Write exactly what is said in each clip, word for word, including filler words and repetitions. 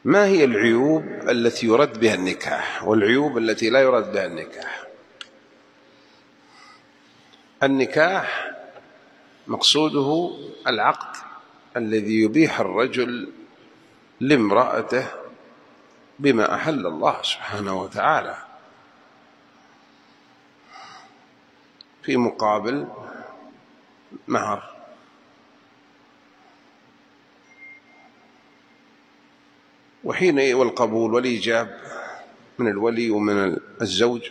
ما هي العيوب التي يرد بها النكاح والعيوب التي لا يرد بها النكاح؟ النكاح مقصوده العقد الذي يبيح الرجل لامرأته بما أحل الله سبحانه وتعالى في مقابل مهر. وحين والقبول والإيجاب من الولي ومن الزوج،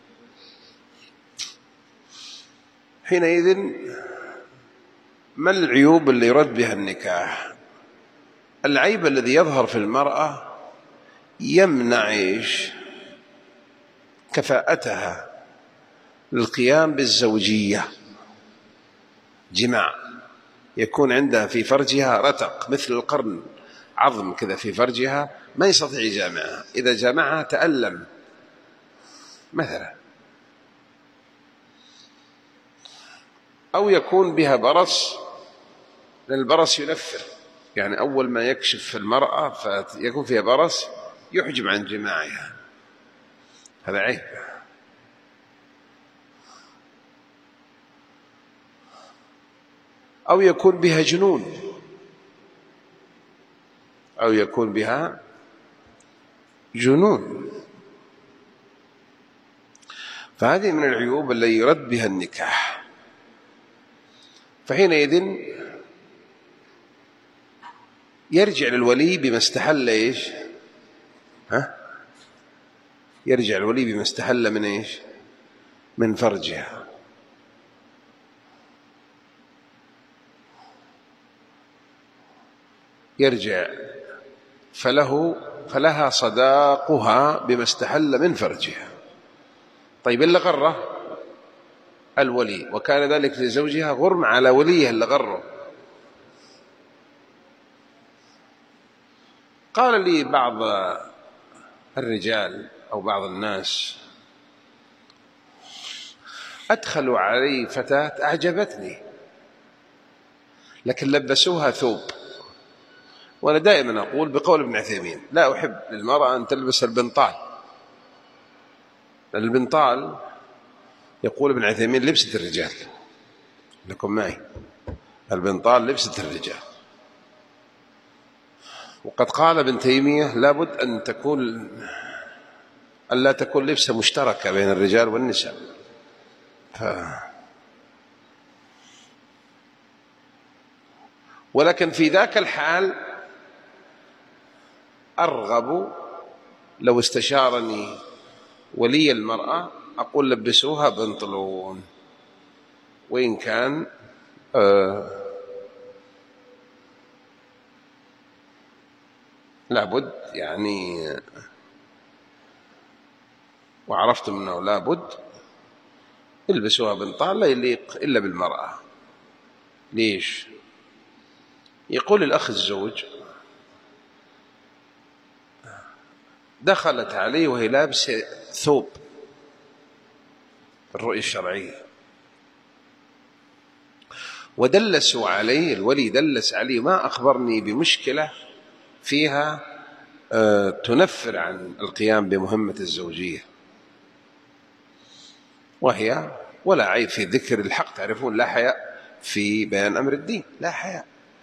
حينئذ ما العيوب اللي يرد بها النكاح؟ العيب الذي يظهر في المرأة يمنع إيش؟ كفاءتها للقيام بالزوجية. جماع، يكون عندها في فرجها رتق مثل القرن، عظم كذا في فرجها ما يستطيع يجامعها، إذا جامعها تألم مثلا، أو يكون بها برص، لأن البرص ينفر، يعني أول ما يكشف المرأة فيكون فيها برص يحجب عن جماعها، هذا عيب. أو يكون بها جنون، أو يكون بها جنون، فهذه من العيوب التي يرد بها النكاح. فحينئذ يرجع للولي بما استحل إيش؟ ها؟ يرجع الولي بما استحل من إيش؟ من فرجها. يرجع فله فلها صداقها بما استحل من فرجها. طيب اللي غره الولي، وكان ذلك لزوجها غرم على وليه اللي غره. قال لي بعض الرجال أو بعض الناس: أدخلوا علي فتاة أعجبتني لكن لبسوها ثوب. وأنا دائما أقول بقول ابن عثيمين: لا أحب للمرأة أن تلبس البنطال، لأن البنطال يقول ابن عثيمين لبسة الرجال، لكم معي، البنطال لبسة الرجال. وقد قال ابن تيمية: لابد أن تكون أن لا تكون لبسة مشتركة بين الرجال والنساء. ف... ولكن في ذاك الحال أرغب لو استشارني ولي المرأة أقول لبسوها بنطلون، وإن كان آه لابد يعني، وعرفت أنه لابد يلبسوها بنطال لا يليق إلا بالمرأة. ليش؟ يقول الأخ الزوج: دخلت عليه وهي لابسة ثوب الرؤية الشرعية، ودلسوا عليه، الولي دلس عليه، ما أخبرني بمشكلة فيها آه تنفر عن القيام بمهمة الزوجية، وهي ولا عيب في ذكر الحق. تعرفون لا حياء في بيان أمر الدين، لا حياء.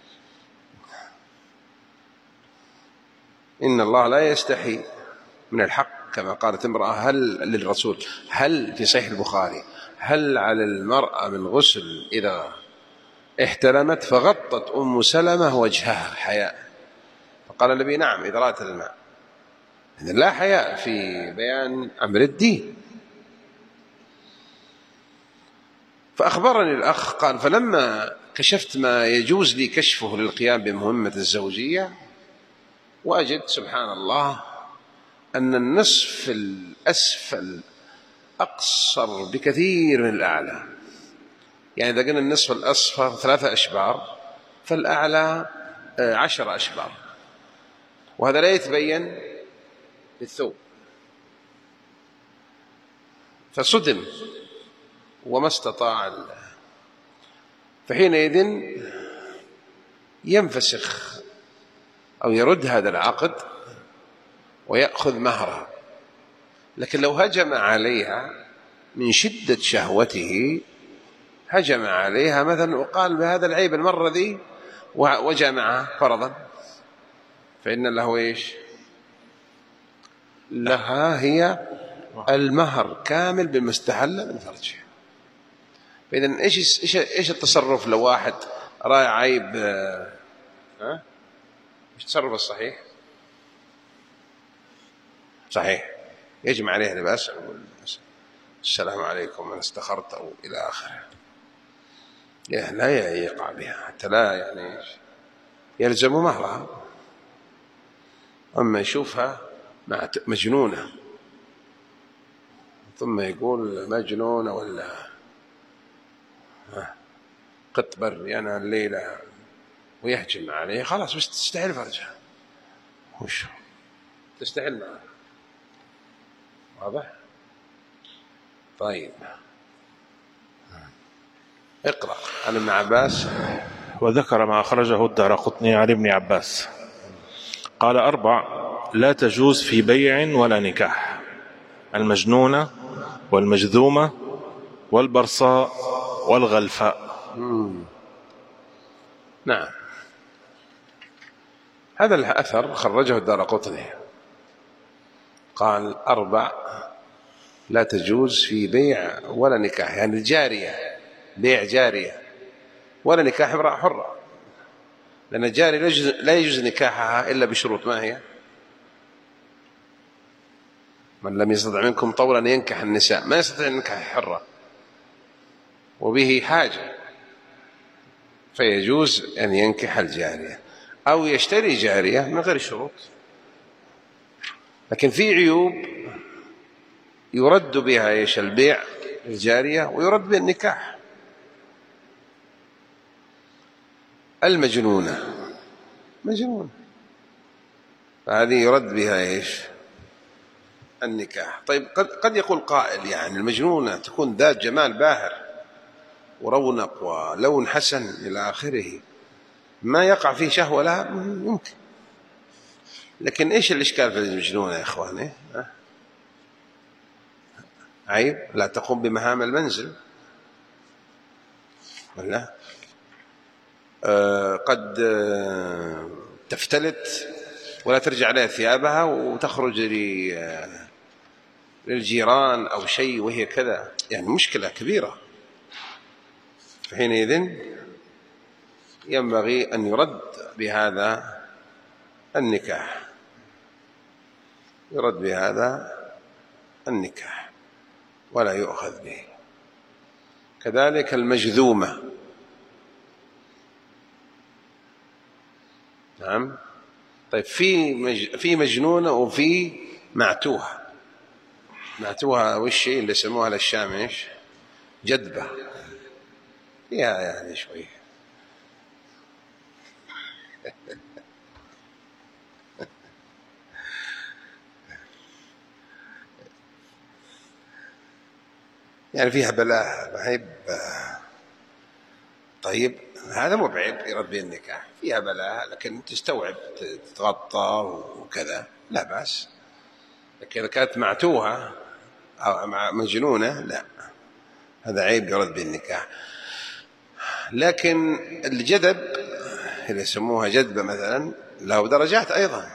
إن الله لا يستحي من الحق، كما قالت امرأة هل للرسول، هل في صحيح البخاري: هل على المرأة من غسل إذا احتلمت؟ فغطت أم سلمة وجهها حياء، فقال النبي: نعم إذا رأت الماء. إذن لا حياء في بيان أمر الدين. فأخبرني الأخ قال: فلما كشفت ما يجوز لي كشفه للقيام بمهمة الزوجية، وأجد سبحان الله أن النصف الأسفل أقصر بكثير من الأعلى. يعني إذا قلنا النصف الأصفر ثلاثة أشبار، فالأعلى عشر أشبار، وهذا لا يتبين بالثوب. فصدم وما استطاع. فحينئذ ينفسخ أو يرد هذا العقد ويأخذ مهرها. لكن لو هجم عليها من شدة شهوته، هجم عليها مثلا وقال بهذا العيب المرة ذي وجمعها فرضا، فإن له إيش؟ لها هي المهر كامل بما استحل من فرجه. فإذا إيش إيش إيش التصرف لو واحد رأى عيب؟ ها إيش التصرف الصحيح؟ صحيح يجمع عليه لباس، السلام عليكم أنا استخرت أو إلى آخره، لا يقع بها حتى لا يعني يلزم مهرها. أما يشوفها مجنونة ثم يقول مجنونة ولا قط بري أنا الليلة ويهجم عليه، خلاص بس تستحل فرجها، وش تستحل معه، واضح؟ طيب اقرأ عن ابن عباس. وذكر ما أخرجه الدارقطني عن ابن عباس قال: أربع لا تجوز في بيع ولا نكاح: المجنونة والمجذومة والبرصاء والغلفاء. مم. نعم، هذا الأثر خرجه الدارقطني، قال: أربع لا تجوز في بيع ولا نكاح، يعني الجارية، بيع جارية ولا نكاح امرأة حرة، لأن الجارية لا يجوز نكاحها إلا بشروط. ما هي؟ من لم يستطع منكم طولا ينكح النساء، ما يستطيع أن ينكح حرة وبه حاجة، فيجوز أن ينكح الجارية أو يشتري جارية من غير شروط. لكن في عيوب يرد بها ايش؟ البيع الجارية، ويرد بها النكاح. المجنونة مجنونة، فهذه يرد بها ايش؟ النكاح. طيب قد قد يقول قائل يعني المجنونة تكون ذات جمال باهر ورونق ولون حسن إلى آخره، ما يقع فيه شهوة لها؟ يمكن. لكن إيش الإشكال في المجنونة يا إخواني؟ عيب لا تقوم بمهام المنزل، ولا آه قد آه تفتلت ولا ترجع لها ثيابها وتخرج للجيران أو شيء وهي كذا، يعني مشكلة كبيرة. فحينئذ ينبغي أن يرد بهذا النكاح، يرد بهذا النكاح ولا يؤخذ به. كذلك المجذومة، نعم. طيب في مج... في مجنونة وفي معتوهة. معتوهة وش اللي يسموها للشام ايش؟ جدبة، فيها يعني شوي يعني فيها بلاء بعيب. طيب هذا مو بعيب يرد به النكاح، فيها بلاء لكن تستوعب تتغطى وكذا لا بأس. لكن إذا كانت معتوهة أو مجنونة لا، هذا عيب يرد به النكاح. لكن الجدب اللي يسموها جدبة مثلا له درجات أيضا،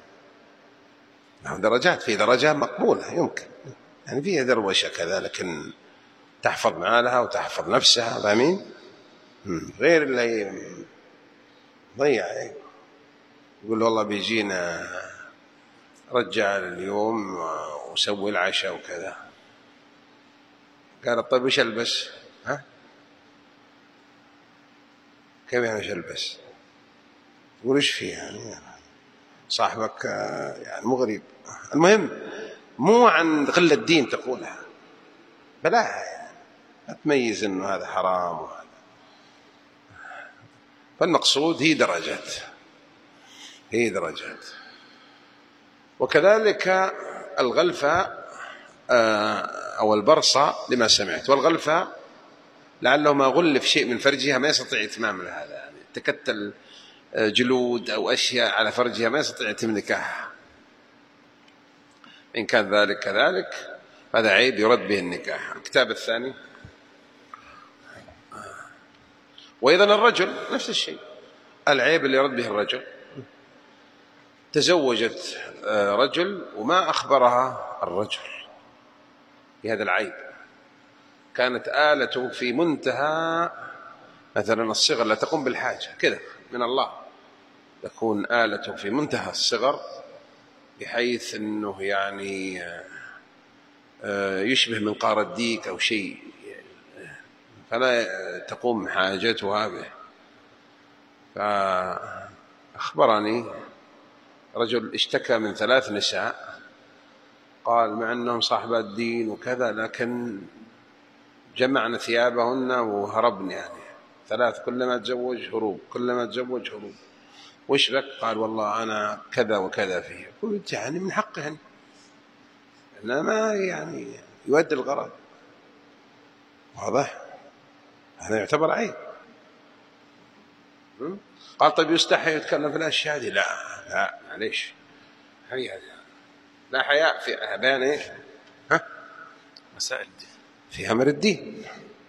له درجات، في درجة مقبولة يمكن يعني فيها دروشة كذا، لكن تحفظ مالها وتحفظ نفسها، فاهمين؟ غير اللي ضيع يقول والله بيجينا رجال اليوم وسوي العشاء وكذا، قال طيب وش ألبس؟ ها كيف يعني وش ألبس؟ يقول ايش فيه يعني صاحبك يعني مو غريب. المهم مو عن قلة الدين تقولها، بلاها يعني لا تميز انه هذا حرام وهذا. فالمقصود هي درجات، هي درجات. وكذلك الغلفة أو البرصة لما سمعت، والغلفة لعله ما غلف شيء من فرجها ما يستطيع إتمام لهذا، يعني تكتل جلود أو أشياء على فرجها ما يستطيع إتمام نكاحها. إن كان ذلك كذلك هذا عيب يرد به النكاح. الكتاب الثاني. وأيضا الرجل نفس الشيء، العيب اللي يرد به الرجل، تزوجت رجل وما أخبرها الرجل بهذا العيب، كانت آلته في منتهى مثلا الصغر، لا تقوم بالحاجة كذا من الله، تكون آلته في منتهى الصغر بحيث أنه يعني يشبه منقار الديك أو شيء، فلا تقوم حاجتها به. فأخبرني رجل اشتكى من ثلاث نساء، قال مع أنهم صاحبات دين وكذا لكن جمعنا ثيابهن وهربن، يعني ثلاث كلما تزوج هروب، كلما تزوج هروب. وش بك؟ قال والله أنا كذا وكذا فيه. قلت يعني من حقهن، أنا ما يعني يؤدي الغرض، واضح؟ هذا يعتبر عيب. قال طيب يستحي يتكلم في الأشياء هذه؟ لا لا معليش، هي لا حياء في بيان ايش؟ ها؟ مسائل الدين، في أمر الدين.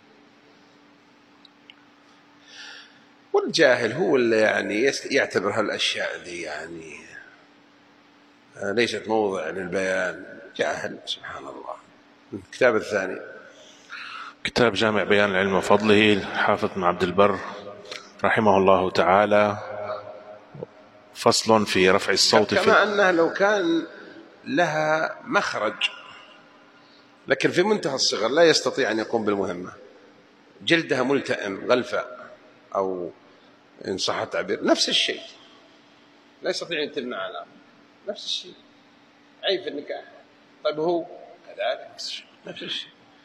والجاهل هو اللي يعني يعتبر هالأشياء ذي يعني ليست موضع للبيان، جاهل سبحان الله. الكتاب الثاني كتاب جامع بيان العلم وفضله الحافظ بن عبد البر رحمه الله تعالى، فصل في رفع الصوت، كما في أنها لو كان لها مخرج لكن في منتهى الصغر لا يستطيع أن يقوم بالمهمة، جلدها ملتئم غلفاء أو إن صح التعبير نفس الشيء، لا يستطيع أن يتمنع على نفس الشيء، عيب في النكاح. طيب هو كذلك نفس الشيء.